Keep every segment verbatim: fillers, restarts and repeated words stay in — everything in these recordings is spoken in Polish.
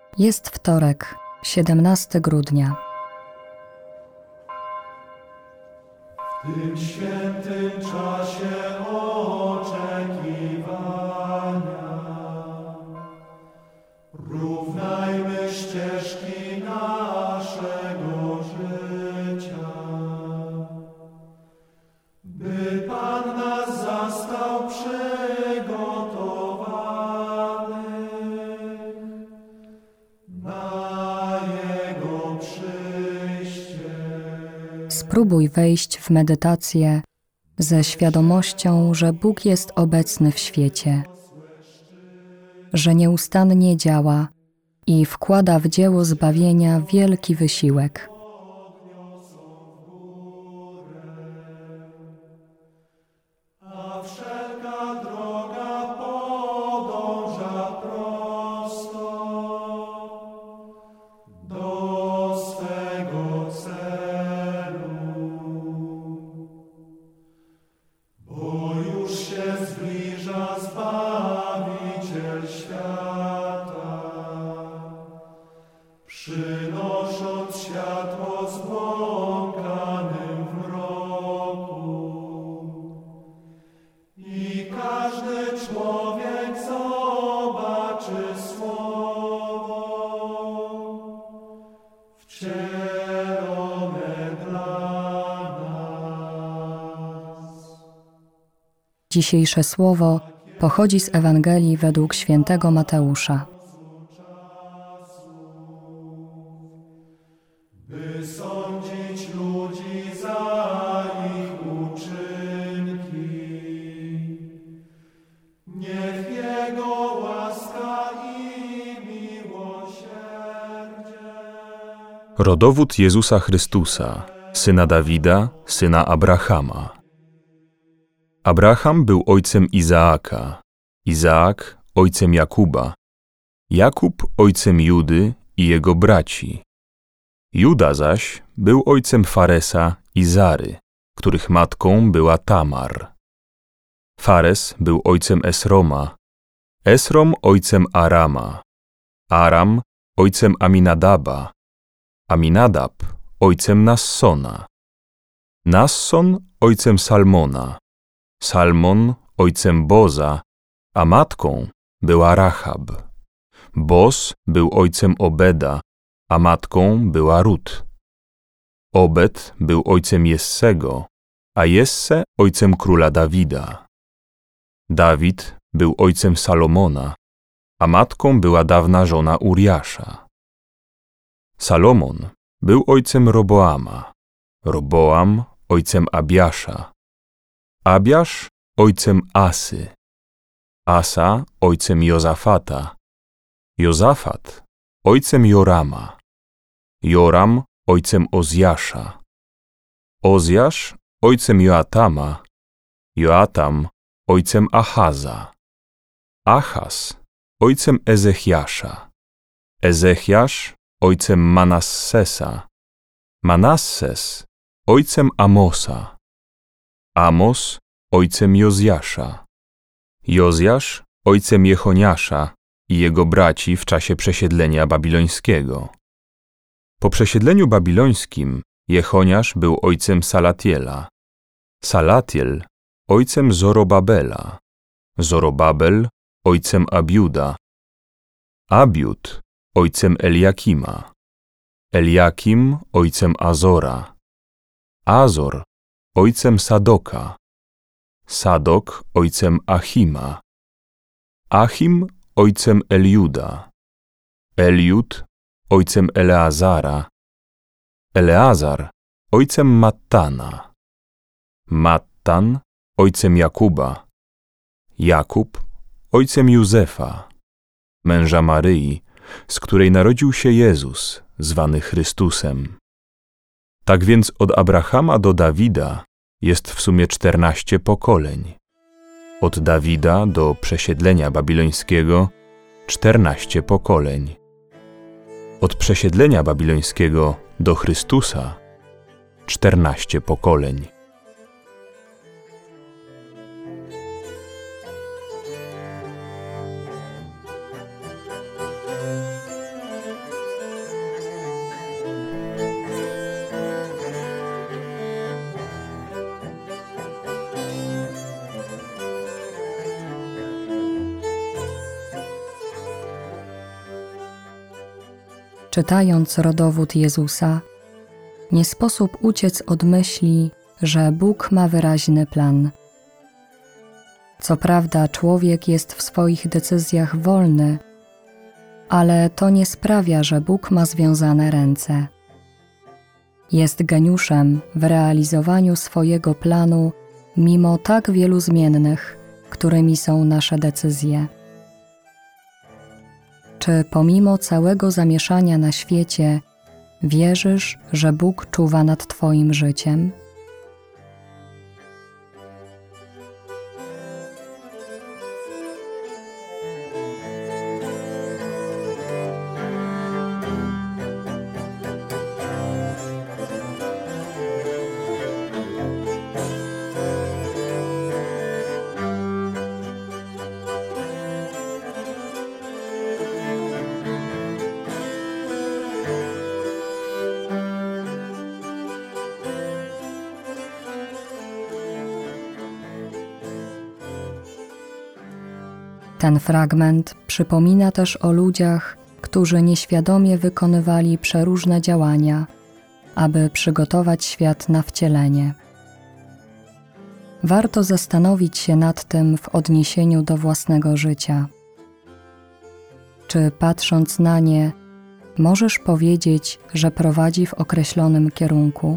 Jest wtorek, siedemnastego grudnia. W tym świętym czasie oczekiwania równajmy ścieżki naszego życia, by Pan nas zastał przygotowanych na Jego przyjście. Spróbuj wejść w medytację ze świadomością, że Bóg jest obecny w świecie, że nieustannie działa i wkłada w dzieło zbawienia wielki wysiłek. A wszelka droga podąża prosto do swego celu, bo już się zbliża Zbawiciel świata, przynosząc światło zbłąkanym w mroku. I każdy człowiek zobaczy słowo wcielone dla nas. Dzisiejsze słowo pochodzi z Ewangelii według świętego Mateusza. By sądzić ludzi za ich uczynki. Niech Jego łaska i miłosierdzie. Rodowód Jezusa Chrystusa, syna Dawida, syna Abrahama. Abraham był ojcem Izaaka, Izaak ojcem Jakuba, Jakub ojcem Judy i jego braci. Juda zaś był ojcem Faresa i Zary, których matką była Tamar. Fares był ojcem Esroma, Esrom ojcem Arama, Aram ojcem Aminadaba, Aminadab ojcem Nassona, Nasson ojcem Salmona, Salmon ojcem Boza, a matką była Rahab. Boz był ojcem Obeda, a matką była Rut. Obed był ojcem Jessego, a Jesse ojcem króla Dawida. Dawid był ojcem Salomona, a matką była dawna żona Uriasza. Salomon był ojcem Roboama, Roboam ojcem Abiasza, Abiasz ojcem Asy, Asa ojcem Jozafata, Jozafat ojcem Jorama, Joram ojcem Ozjasza, Ozjasz ojcem Joatama, Joatam ojcem Achaza, Achaz ojcem Ezechiasza, Ezechiasz ojcem Manassesa, Manasses ojcem Amosa, Amos ojcem Jozjasza, Jozjasz ojcem Jechoniasza i jego braci w czasie przesiedlenia babilońskiego. Po przesiedleniu babilońskim Jechoniasz był ojcem Salatiela, Salatiel ojcem Zorobabela, Zorobabel ojcem Abiuda, Abiud ojcem Eliakima, Eliakim ojcem Azora, Azor ojcem Sadoka, Sadok ojcem Achima, Achim ojcem Eliuda, Eliud ojcem Eleazara, Eleazar ojcem Mattana, Mattan ojcem Jakuba, Jakub ojcem Józefa, męża Maryi, z której narodził się Jezus, zwany Chrystusem. Tak więc od Abrahama do Dawida jest w sumie czternaście pokoleń. Od Dawida do przesiedlenia babilońskiego czternaście pokoleń. Od przesiedlenia babilońskiego do Chrystusa czternaście pokoleń. Czytając rodowód Jezusa, nie sposób uciec od myśli, że Bóg ma wyraźny plan. Co prawda, człowiek jest w swoich decyzjach wolny, ale to nie sprawia, że Bóg ma związane ręce. Jest geniuszem w realizowaniu swojego planu mimo tak wielu zmiennych, którymi są nasze decyzje. Czy pomimo całego zamieszania na świecie wierzysz, że Bóg czuwa nad Twoim życiem? Ten fragment przypomina też o ludziach, którzy nieświadomie wykonywali przeróżne działania, aby przygotować świat na wcielenie. Warto zastanowić się nad tym w odniesieniu do własnego życia. Czy patrząc na nie, możesz powiedzieć, że prowadzi w określonym kierunku?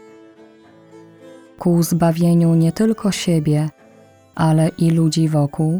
Ku zbawieniu nie tylko siebie, ale i ludzi wokół?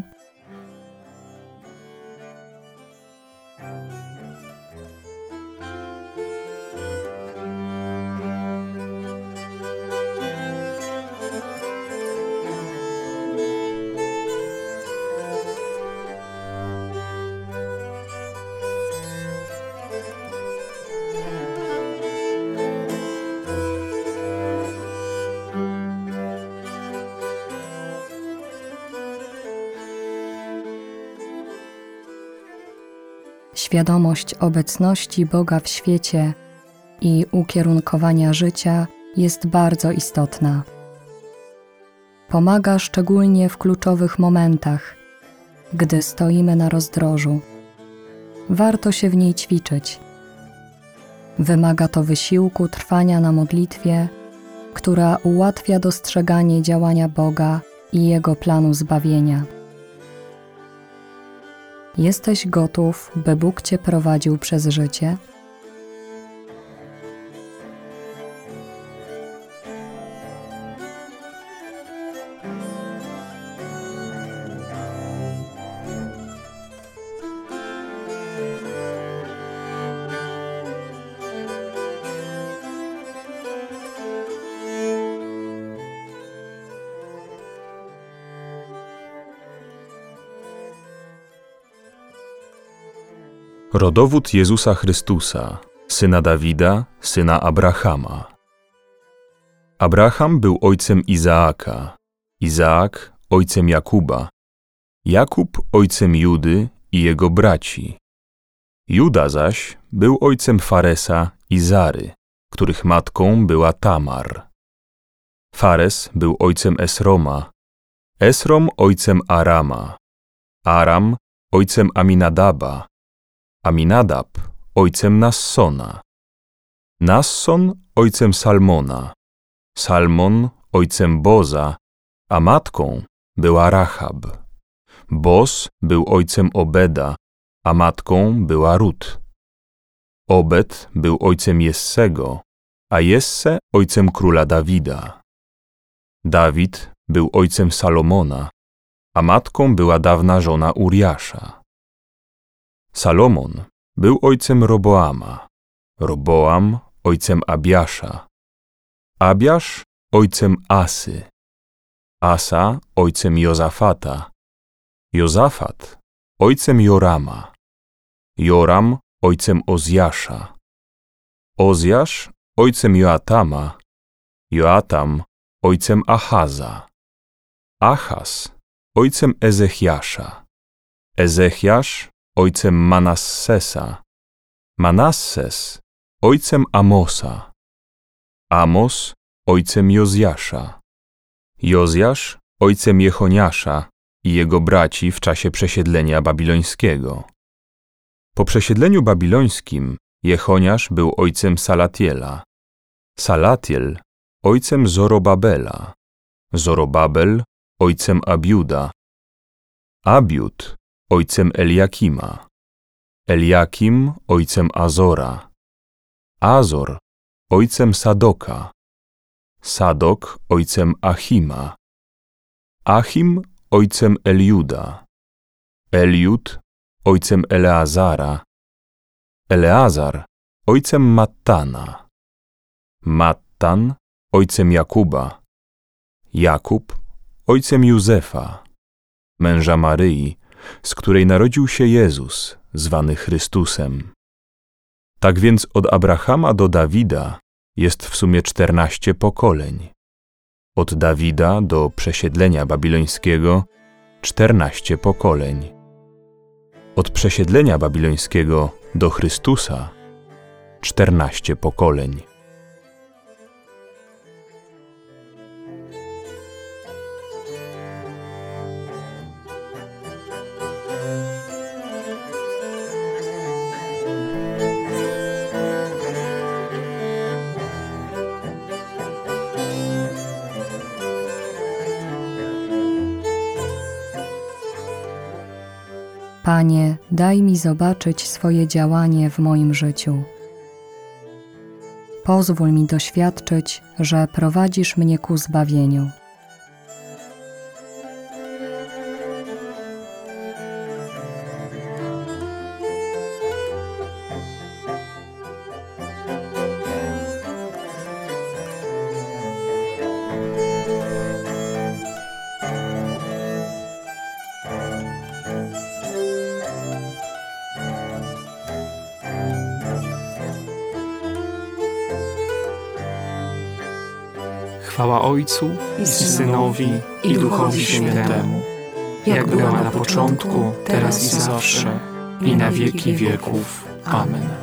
Świadomość obecności Boga w świecie i ukierunkowania życia jest bardzo istotna. Pomaga szczególnie w kluczowych momentach, gdy stoimy na rozdrożu. Warto się w niej ćwiczyć. Wymaga to wysiłku trwania na modlitwie, która ułatwia dostrzeganie działania Boga i Jego planu zbawienia. Jesteś gotów, by Bóg Cię prowadził przez życie? Rodowód Jezusa Chrystusa, syna Dawida, syna Abrahama. Abraham był ojcem Izaaka, Izaak ojcem Jakuba, Jakub ojcem Judy i jego braci. Juda zaś był ojcem Faresa i Zary, których matką była Tamar. Fares był ojcem Esroma, Esrom ojcem Arama, Aram ojcem Aminadaba, Aminadab ojcem Nassona, Nasson ojcem Salmona, Salmon ojcem Boza, a matką była Rahab. Boz był ojcem Obeda, a matką była Rut. Obed był ojcem Jessego, a Jesse ojcem króla Dawida. Dawid był ojcem Salomona, a matką była dawna żona Uriasza. Salomon był ojcem Roboama, Roboam ojcem Abiasza, Abiasz ojcem Asy, Asa ojcem Jozafata, Jozafat ojcem Jorama, Joram ojcem Ozjasza, Ozjasz ojcem Joatama, Joatam ojcem Achaza, Achaz ojcem Ezechiasza, Ezechiasz ojcem Manassesa, Manasses ojcem Amosa, Amos ojcem Jozjasza, Jozjasz ojcem Jechoniasza i jego braci w czasie przesiedlenia babilońskiego. Po przesiedleniu babilońskim Jechoniasz był ojcem Salatiela, Salatiel ojcem Zorobabela, Zorobabel ojcem Abiuda, Abiud ojcem Eliakima, Eliakim ojcem Azora, Azor ojcem Sadoka, Sadok ojcem Achima, Achim ojcem Eliuda, Eliud ojcem Eleazara, Eleazar ojcem Mattana, Mattan ojcem Jakuba, Jakub ojcem Józefa, męża Maryi, z której narodził się Jezus, zwany Chrystusem. Tak więc od Abrahama do Dawida jest w sumie czternaście pokoleń. Od Dawida do przesiedlenia babilońskiego czternaście pokoleń. Od przesiedlenia babilońskiego do Chrystusa czternaście pokoleń. Panie, daj mi zobaczyć swoje działanie w moim życiu. Pozwól mi doświadczyć, że prowadzisz mnie ku zbawieniu. Chwała Ojcu i Synowi i Duchowi Świętemu, jak była na początku, teraz i zawsze, i na wieki wieków. Amen.